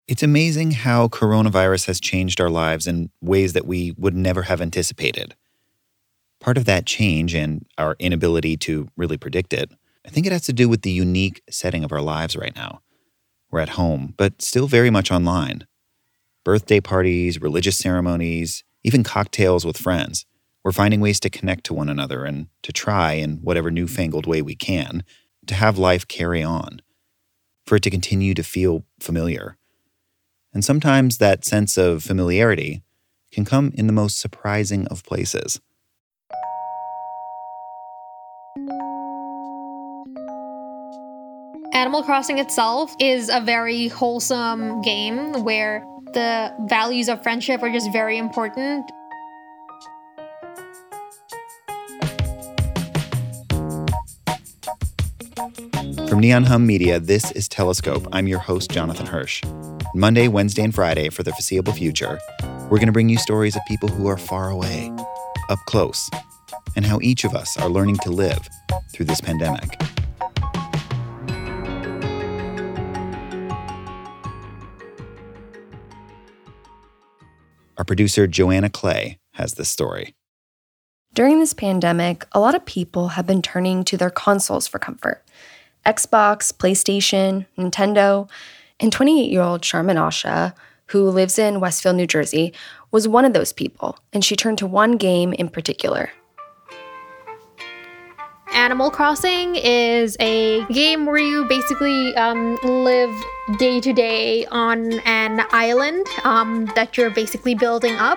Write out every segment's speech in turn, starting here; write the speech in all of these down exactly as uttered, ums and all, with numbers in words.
It's amazing how coronavirus has changed our lives in ways that we would never have anticipated. Part of that change and our inability to really predict it, I think it has to do with the unique setting of our lives right now. We're at home, but still very much online. Birthday parties, religious ceremonies, even cocktails with friends. We're finding ways to connect to one another and to try, in whatever newfangled way we can, to have life carry on, for it to continue to feel familiar. And sometimes that sense of familiarity can come in the most surprising of places. Animal Crossing itself is a very wholesome game where the values of friendship are just very important. From Neon Hum Media, this is Telescope. I'm your host, Jonathan Hirsch. Monday, Wednesday, and Friday for the foreseeable future, we're going to bring you stories of people who are far away, up close, and how each of us are learning to live through this pandemic. Our producer, Joanna Clay, has this story. During this pandemic, a lot of people have been turning to their consoles for comfort. Xbox, PlayStation, Nintendo, and twenty-eight-year-old Sharman Asha, who lives in Westfield, New Jersey, was one of those people, and she turned to one game in particular. Animal Crossing is a game where you basically um, live day to day on an island um, that you're basically building up.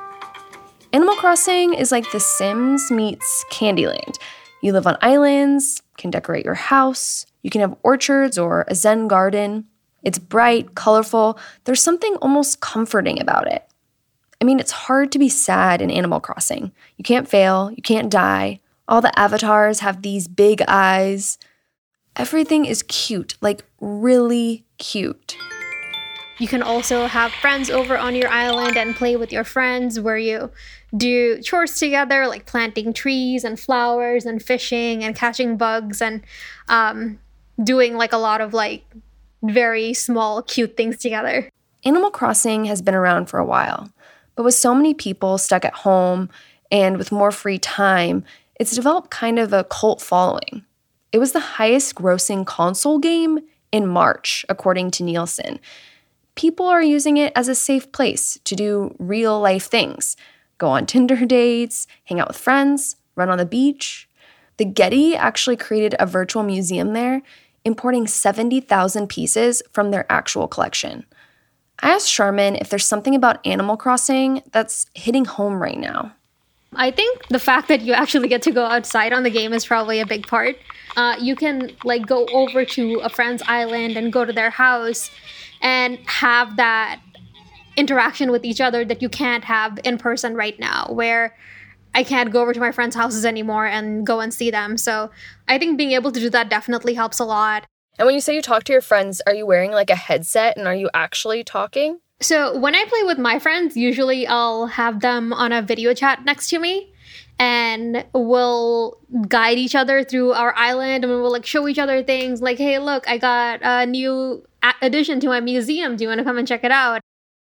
Animal Crossing is like The Sims meets Candyland. You live on islands, can decorate your house, you can have orchards or a zen garden. It's bright, colorful. There's something almost comforting about it. I mean, it's hard to be sad in Animal Crossing. You can't fail, you can't die. All the avatars have these big eyes. Everything is cute, like really cute. You can also have friends over on your island and play with your friends where you do chores together, like planting trees and flowers and fishing and catching bugs and um, doing like a lot of like very small, cute things together. Animal Crossing has been around for a while, but with so many people stuck at home and with more free time, it's developed kind of a cult following. It was the highest grossing console game in March, according to Nielsen. People are using it as a safe place to do real life things. Go on Tinder dates, hang out with friends, run on the beach. The Getty actually created a virtual museum there, importing seventy thousand pieces from their actual collection. I asked Sharman if there's something about Animal Crossing that's hitting home right now. I think the fact that you actually get to go outside on the game is probably a big part. Uh, you can like go over to a friend's island and go to their house and have that interaction with each other that you can't have in person right now, where I can't go over to my friends' houses anymore and go and see them. So I think being able to do that definitely helps a lot. And when you say you talk to your friends, are you wearing like a headset and are you actually talking? So when I play with my friends, usually I'll have them on a video chat next to me and we'll guide each other through our island and we'll like show each other things like, hey, look, I got a new addition to my museum. Do you want to come and check it out?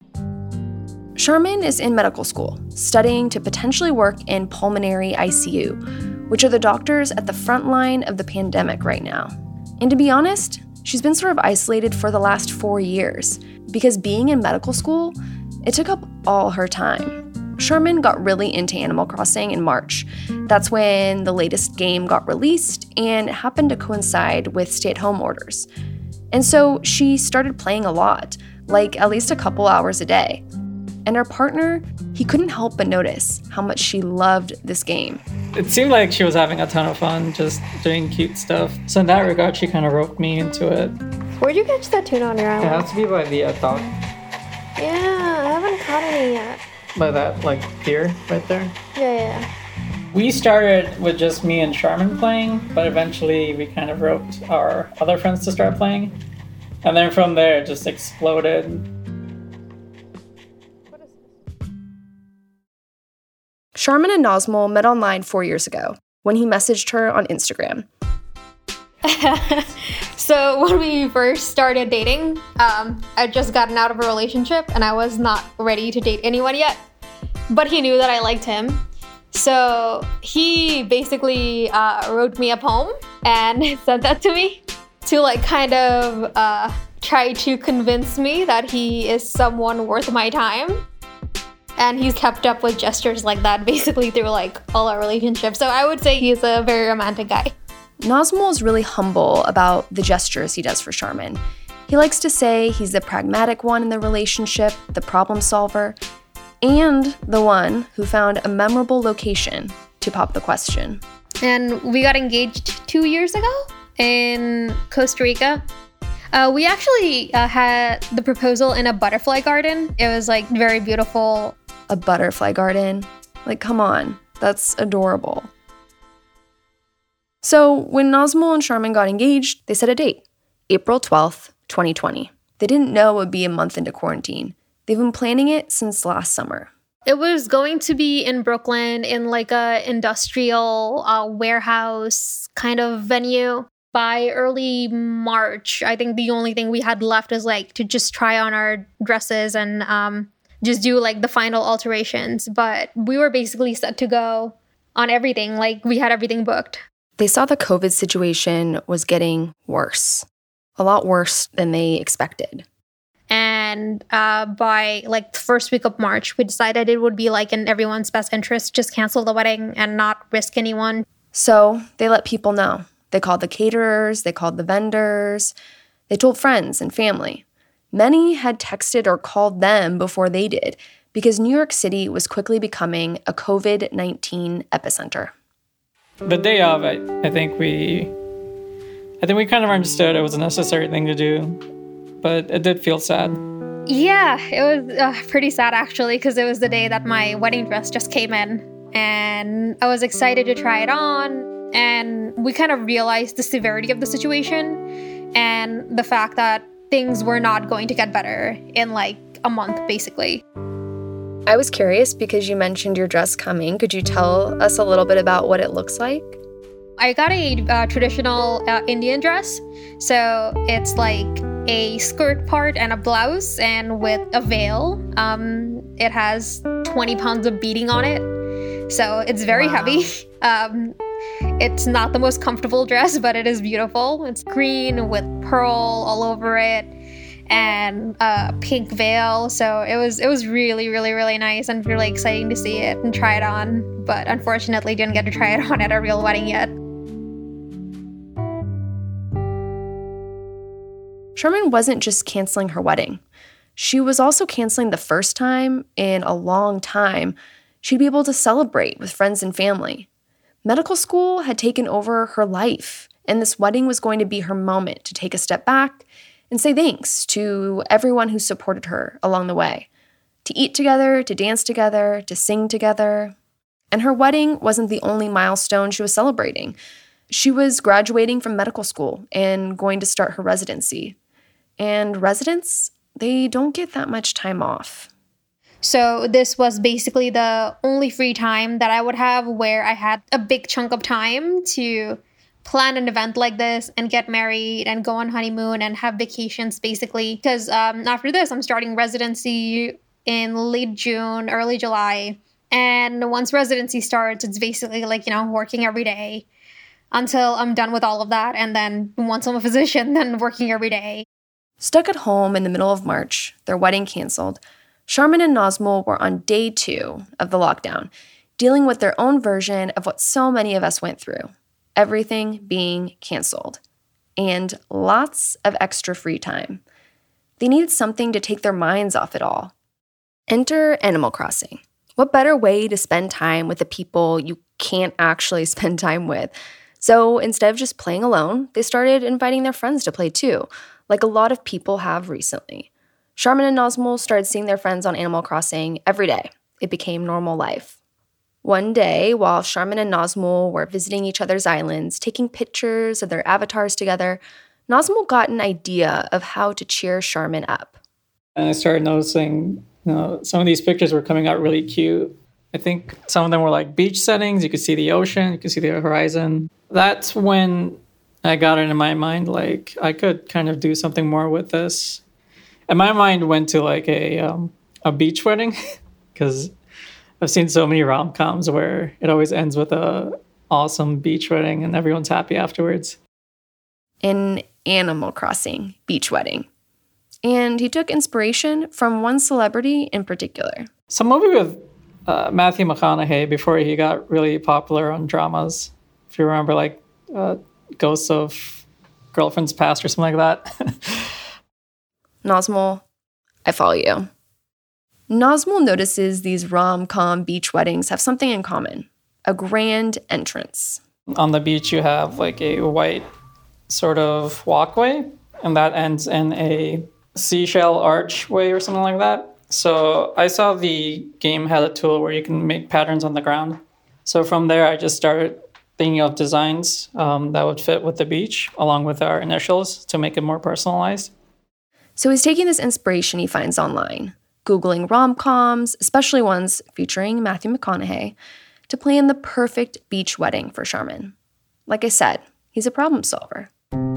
Sharman is in medical school, studying to potentially work in pulmonary I C U, which are the doctors at the front line of the pandemic right now. And to be honest, she's been sort of isolated for the last four years because being in medical school, it took up all her time. Sharman got really into Animal Crossing in March. That's when the latest game got released, and it happened to coincide with stay-at-home orders. And so she started playing a lot, like at least a couple hours a day. And her partner, he couldn't help but notice how much she loved this game. It seemed like she was having a ton of fun just doing cute stuff. So in that regard, she kind of roped me into it. Where'd you catch that tuna on your island? It has to be by the uh, dock. Yeah, I haven't caught any yet. By that, like, pier right there? Yeah, yeah. We started with just me and Sharman playing, but eventually we kind of roped our other friends to start playing. And then from there, it just exploded. Sharman and Nazmul met online four years ago when he messaged her on Instagram. So when we first started dating, um, I'd just gotten out of a relationship and I was not ready to date anyone yet. But he knew that I liked him. So he basically uh, wrote me a poem and sent that to me to like kind of uh, try to convince me that he is someone worth my time. And he's kept up with gestures like that basically through like all our relationships. So I would say he's a very romantic guy. Nazmul is really humble about the gestures he does for Charmin. He likes to say he's the pragmatic one in the relationship, the problem solver, and the one who found a memorable location to pop the question. And we got engaged two years ago in Costa Rica. Uh, we actually uh, had the proposal in a butterfly garden. It was like very beautiful. A butterfly garden? Like, come on, that's adorable. So when Nazmul and Charmin got engaged, they set a date, April twelfth, twenty twenty. They didn't know it would be a month into quarantine. They've been planning it since last summer. It was going to be in Brooklyn in like a industrial uh, warehouse kind of venue. By early March, I think the only thing we had left is like to just try on our dresses and um, just do like the final alterations. But we were basically set to go on everything. Like we had everything booked. They saw the COVID situation was getting worse, a lot worse than they expected. And uh, by like the first week of March, we decided it would be like in everyone's best interest, just cancel the wedding and not risk anyone. So they let people know. They called the caterers, they called the vendors, they told friends and family. Many had texted or called them before they did because New York City was quickly becoming a covid nineteen epicenter. The day of, I, I think we, I think we kind of understood it was a necessary thing to do, but it did feel sad. Yeah, it was uh, pretty sad actually, because it was the day that my wedding dress just came in, and I was excited to try it on, and we kind of realized the severity of the situation and the fact that things were not going to get better in like a month, basically. I was curious because you mentioned your dress coming. Could you tell us a little bit about what it looks like? I got a uh, traditional uh, Indian dress. So it's like a skirt part and a blouse and with a veil. Um, it has twenty pounds of beading on it. So it's very wow. heavy. Um, it's not the most comfortable dress, but it is beautiful. It's green with pearl all over it. And a pink veil. So it was it was really, really, really nice and really exciting to see it and try it on. But unfortunately didn't get to try it on at a real wedding yet. Charmin wasn't just canceling her wedding. She was also canceling the first time in a long time she'd be able to celebrate with friends and family. Medical school had taken over her life, and this wedding was going to be her moment to take a step back and say thanks to everyone who supported her along the way, to eat together, to dance together, to sing together. And her wedding wasn't the only milestone she was celebrating. She was graduating from medical school and going to start her residency. And residents, they don't get that much time off. So this was basically the only free time that I would have where I had a big chunk of time to plan an event like this and get married and go on honeymoon and have vacations, basically. Because um, after this, I'm starting residency in late June, early July. And once residency starts, it's basically like, you know, working every day until I'm done with all of that. And then once I'm a physician, then working every day. Stuck at home in the middle of March, their wedding canceled, Charmin and Nazmul were on day two of the lockdown, dealing with their own version of what so many of us went through. Everything being canceled, and lots of extra free time. They needed something to take their minds off it all. Enter Animal Crossing. What better way to spend time with the people you can't actually spend time with? So instead of just playing alone, they started inviting their friends to play too, like a lot of people have recently. Charmin and Nazmul started seeing their friends on Animal Crossing every day. It became normal life. One day, while Charmin and Nazmul were visiting each other's islands, taking pictures of their avatars together, Nazmul got an idea of how to cheer Charmin up. And I started noticing, you know, some of these pictures were coming out really cute. I think some of them were like beach settings. You could see the ocean, you could see the horizon. That's when I got it in my mind, like, I could kind of do something more with this. And my mind went to like a um, a beach wedding, because I've seen so many rom-coms where it always ends with a awesome beach wedding and everyone's happy afterwards. An Animal Crossing beach wedding. And he took inspiration from one celebrity in particular. Some movie with uh, Matthew McConaughey before he got really popular on dramas. If you remember, like uh, Ghosts of Girlfriend's Past or something like that. Nazmul, I follow you. Nazmul notices these rom-com beach weddings have something in common. A grand entrance. On the beach, you have like a white sort of walkway, and that ends in a seashell archway or something like that. So I saw the game had a tool where you can make patterns on the ground. So from there, I just started thinking of designs um, that would fit with the beach, along with our initials to make it more personalized. So he's taking this inspiration he finds online, Googling rom-coms, especially ones featuring Matthew McConaughey, to plan the perfect beach wedding for Charmin. Like I said, he's a problem solver.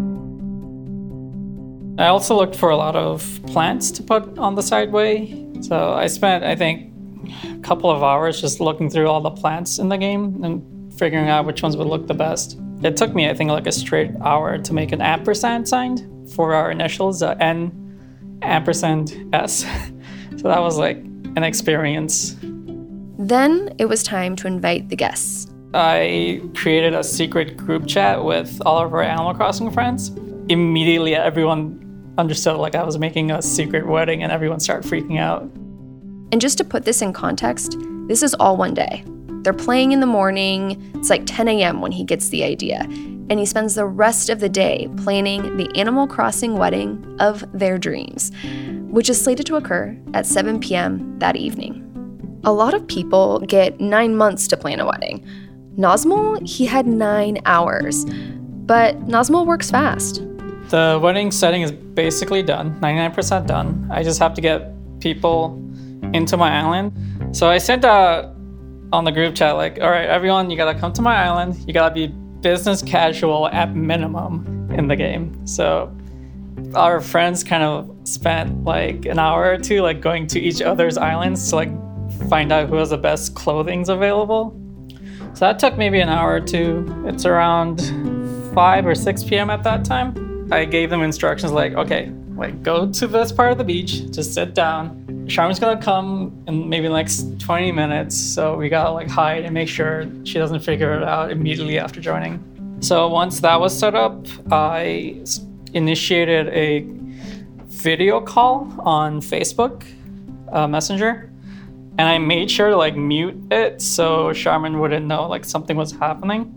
I also looked for a lot of plants to put on the sideway. So I spent, I think, a couple of hours just looking through all the plants in the game and figuring out which ones would look the best. It took me, I think, like a straight hour to make an ampersand sign for our initials, uh, N ampersand S. So that was like an experience. Then it was time to invite the guests. I created a secret group chat with all of our Animal Crossing friends. Immediately, everyone understood like I was making a secret wedding and everyone started freaking out. And just to put this in context, this is all one day. They're playing in the morning. It's like ten a.m. when he gets the idea. And he spends the rest of the day planning the Animal Crossing wedding of their dreams, which is slated to occur at seven p.m. that evening. A lot of people get nine months to plan a wedding. Nazmul, he had nine hours. But Nazmul works fast. The wedding setting is basically done, ninety-nine percent done. I just have to get people into my island. So I sent out on the group chat, like, all right, everyone, you gotta come to my island. You gotta be business casual at minimum in the game. So our friends kind of spent like an hour or two like going to each other's islands to like find out who has the best clothing's available. So that took maybe an hour or two. It's around five or six p.m. at that time. I gave them instructions like, okay, like go to this part of the beach, just sit down. Charmin's gonna come in maybe like twenty minutes, so we gotta like hide and make sure she doesn't figure it out immediately after joining. So once that was set up, I initiated a video call on Facebook uh, Messenger, and I made sure to like mute it so Charmin wouldn't know like something was happening.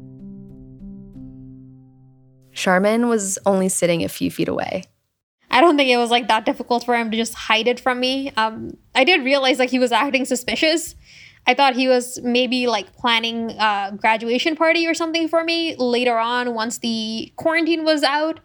Charmin was only sitting a few feet away. I don't think it was like that difficult for him to just hide it from me. Um, I did realize like he was acting suspicious. I thought he was maybe like planning a graduation party or something for me later on once the quarantine was out.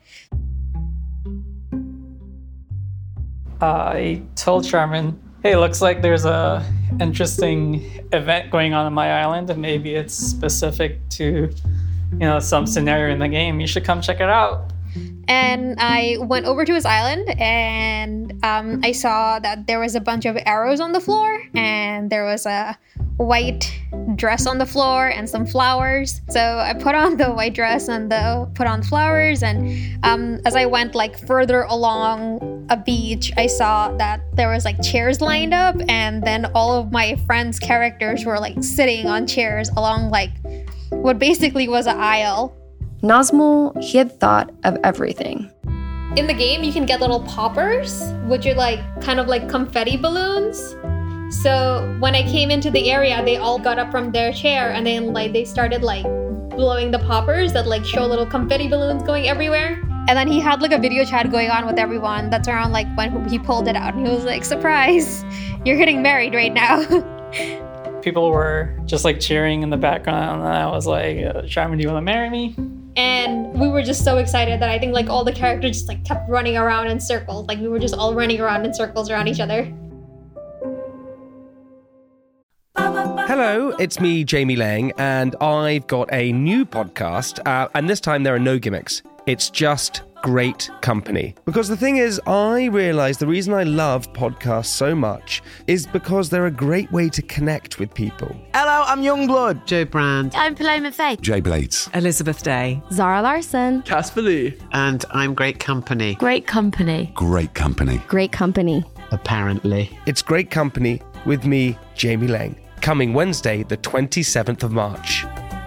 Uh, I told Charmin, hey, looks like there's a interesting event going on in my island, and maybe it's specific to, you know, some scenario in the game. You should come check it out. And I went over to his island, and um, I saw that there was a bunch of arrows on the floor, and there was a white dress on the floor and some flowers. So I put on the white dress and the put on flowers, and um, as I went like further along a beach, I saw that there was like chairs lined up, and then all of my friends' characters were like sitting on chairs along like what basically was an aisle. Nazmul, he had thought of everything. In the game, you can get little poppers, which are like kind of like confetti balloons. So when I came into the area, they all got up from their chair, and then like they started like blowing the poppers that like show little confetti balloons going everywhere. And then he had like a video chat going on with everyone. That's around like when he pulled it out, and he was like, surprise, you're getting married right now. People were just like cheering in the background, and I was like, Charmin, do you want to marry me? And we were just so excited that I think like all the characters just like kept running around in circles. Like we were just all running around in circles around each other. Hello, it's me, Jamie Lang, and I've got a new podcast, uh, and this time there are no gimmicks. It's just great company. Because the thing is, I realise the reason I love podcasts so much is because they're a great way to connect with people. Hello, I'm Youngblood. Joe Brand. I'm Paloma Faye. Jay Blades. Elizabeth Day. Zara Larson. Casper Lee. And I'm Great Company. Great company. Great company. Great company. Apparently. It's great company with me, Jamie Lang. Coming Wednesday, the twenty-seventh of March.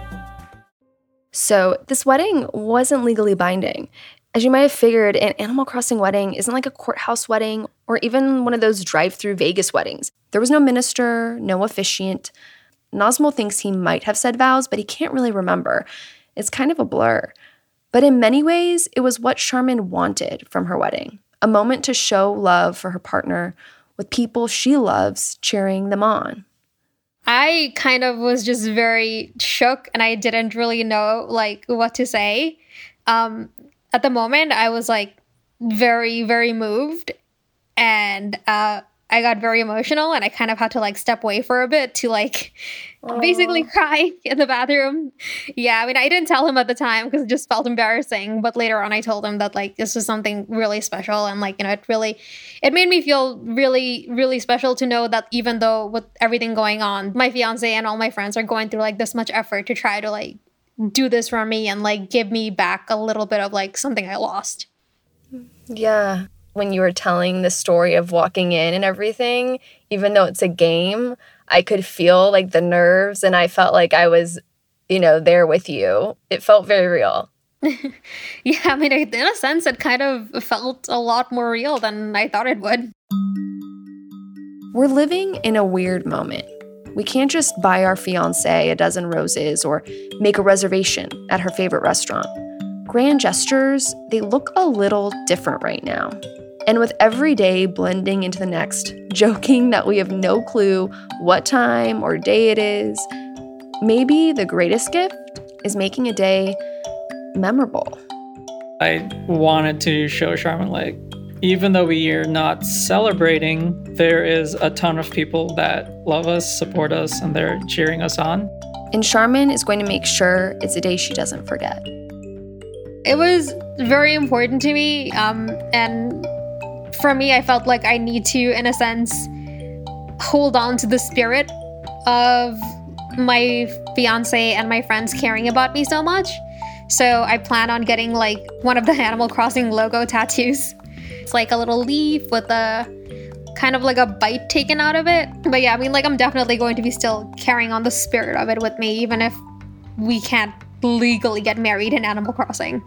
So this wedding wasn't legally binding. As you might have figured, an Animal Crossing wedding isn't like a courthouse wedding or even one of those drive-through Vegas weddings. There was no minister, no officiant. Nazmul thinks he might have said vows, but he can't really remember. It's kind of a blur. But in many ways, it was what Charmin wanted from her wedding. A moment to show love for her partner with people she loves cheering them on. I kind of was just very shook and I didn't really know like what to say. Um, at the moment, I was like very, very moved and uh, I got very emotional and I kind of had to like step away for a bit to like Aww. basically cry in the bathroom. Yeah, I mean, I didn't tell him at the time because it just felt embarrassing. But later on, I told him that like this was something really special. And like, you know, it really, it made me feel really, really special to know that even though with everything going on, my fiance and all my friends are going through like this much effort to try to like do this for me and like give me back a little bit of like something I lost. Yeah. When you were telling the story of walking in and everything, even though it's a game, I could feel like the nerves and I felt like I was, you know, there with you. It felt very real. Yeah, I mean, in a sense, it kind of felt a lot more real than I thought it would. We're living in a weird moment. We can't just buy our fiancé a dozen roses or make a reservation at her favorite restaurant. Grand gestures, they look a little different right now. And with every day blending into the next, joking that we have no clue what time or day it is, maybe the greatest gift is making a day memorable. I wanted to show Charmin, like, even though we are not celebrating, there is a ton of people that love us, support us, and they're cheering us on. And Charmin is going to make sure it's a day she doesn't forget. It was very important to me, um, and for me, I felt like I need to, in a sense, hold on to the spirit of my fiance and my friends caring about me so much. So I plan on getting like one of the Animal Crossing logo tattoos. It's like a little leaf with a kind of like a bite taken out of it. But yeah, I mean, like I'm definitely going to be still carrying on the spirit of it with me, even if we can't legally get married in Animal Crossing.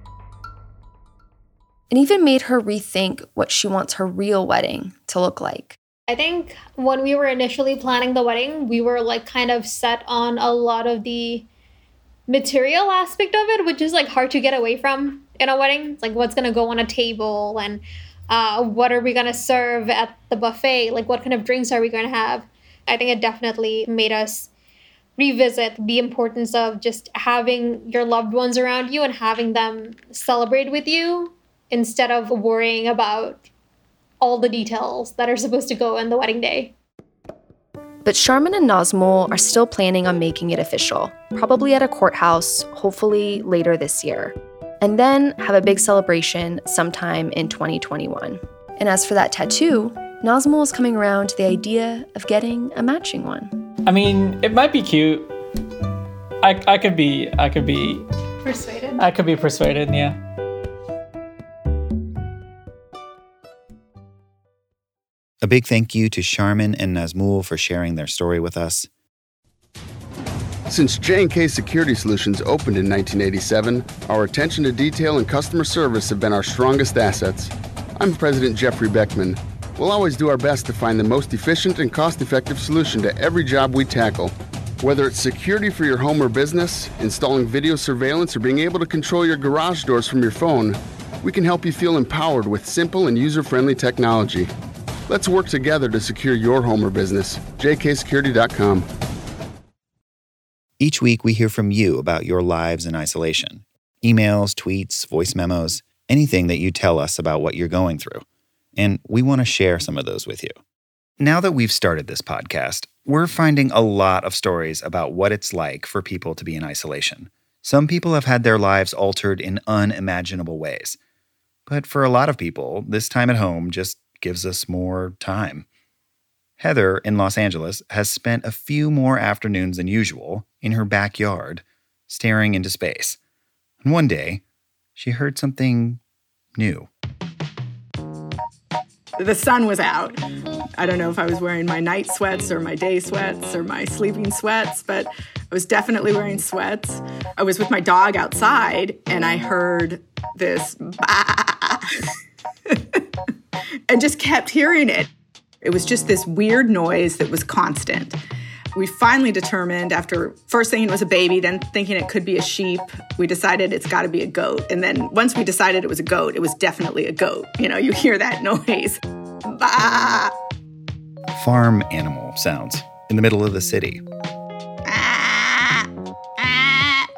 It even made her rethink what she wants her real wedding to look like. I think when we were initially planning the wedding, we were like kind of set on a lot of the material aspect of it, which is like hard to get away from in a wedding. It's like what's going to go on a table and uh, what are we going to serve at the buffet? Like what kind of drinks are we going to have? I think it definitely made us revisit the importance of just having your loved ones around you and having them celebrate with you, instead of worrying about all the details that are supposed to go in the wedding day. But Charmin and Nazmul are still planning on making it official, probably at a courthouse, hopefully later this year. And then have a big celebration sometime in twenty twenty-one. And as for that tattoo, Nazmul is coming around to the idea of getting a matching one. I mean, it might be cute. I I could be I could be persuaded. I could be persuaded, yeah. A big thank you to Charmin and Nazmul for sharing their story with us. Since J and K Security Solutions opened in nineteen eighty-seven, our attention to detail and customer service have been our strongest assets. I'm President Jeffrey Beckman. We'll always do our best to find the most efficient and cost-effective solution to every job we tackle. Whether it's security for your home or business, installing video surveillance, or being able to control your garage doors from your phone, we can help you feel empowered with simple and user-friendly technology. Let's work together to secure your home or business. J K security dot com. Each week, we hear from you about your lives in isolation. Emails, tweets, voice memos, anything that you tell us about what you're going through. And we want to share some of those with you. Now that we've started this podcast, we're finding a lot of stories about what it's like for people to be in isolation. Some people have had their lives altered in unimaginable ways. But for a lot of people, this time at home just gives us more time. Heather in Los Angeles has spent a few more afternoons than usual in her backyard, staring into space. And one day, she heard something new. The sun was out. I don't know if I was wearing my night sweats or my day sweats or my sleeping sweats, but I was definitely wearing sweats. I was with my dog outside, and I heard this bah, and just kept hearing it. It was just this weird noise that was constant. We finally determined, after first thinking it was a baby, then thinking it could be a sheep, we decided it's got to be a goat. And then once we decided it was a goat, it was definitely a goat. You know, you hear that noise. Bah! Farm animal sounds in the middle of the city. Ah! Ah!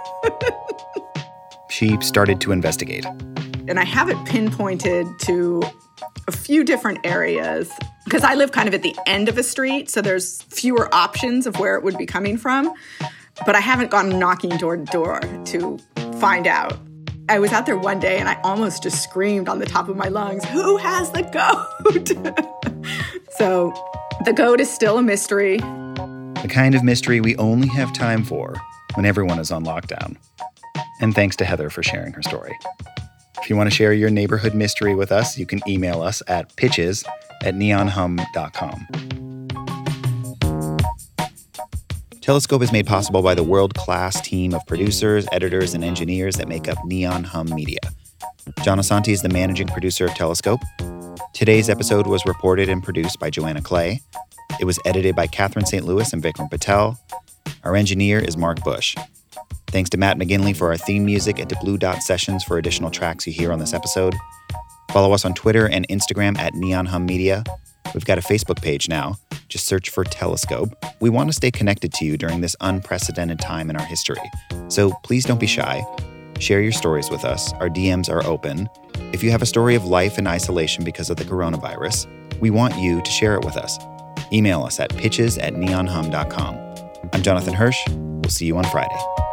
She started to investigate. And I have it pinpointed to a few different areas because I live kind of at the end of a street, so there's fewer options of where it would be coming from. But I haven't gone knocking door to door to find out. I was out there one day and I almost just screamed on the top of my lungs, "Who has the goat?" So the goat is still a mystery. The kind of mystery we only have time for when everyone is on lockdown. And thanks to Heather for sharing her story. If you want to share your neighborhood mystery with us, you can email us at pitches at neon hum dot com. Telescope is made possible by the world-class team of producers, editors, and engineers that make up Neon Hum Media. John Asante is the managing producer of Telescope. Today's episode was reported and produced by Joanna Clay. It was edited by Catherine Saint Louis and Vikram Patel. Our engineer is Mark Bush. Thanks to Matt McGinley for our theme music and to Blue Dot Sessions for additional tracks you hear on this episode. Follow us on Twitter and Instagram at Neon Hum Media. We've got a Facebook page now. Just search for Telescope. We want to stay connected to you during this unprecedented time in our history. So please don't be shy. Share your stories with us. Our D Ms are open. If you have a story of life in isolation because of the coronavirus, we want you to share it with us. Email us at pitches at neon hum dot com. I'm Jonathan Hirsch. We'll see you on Friday.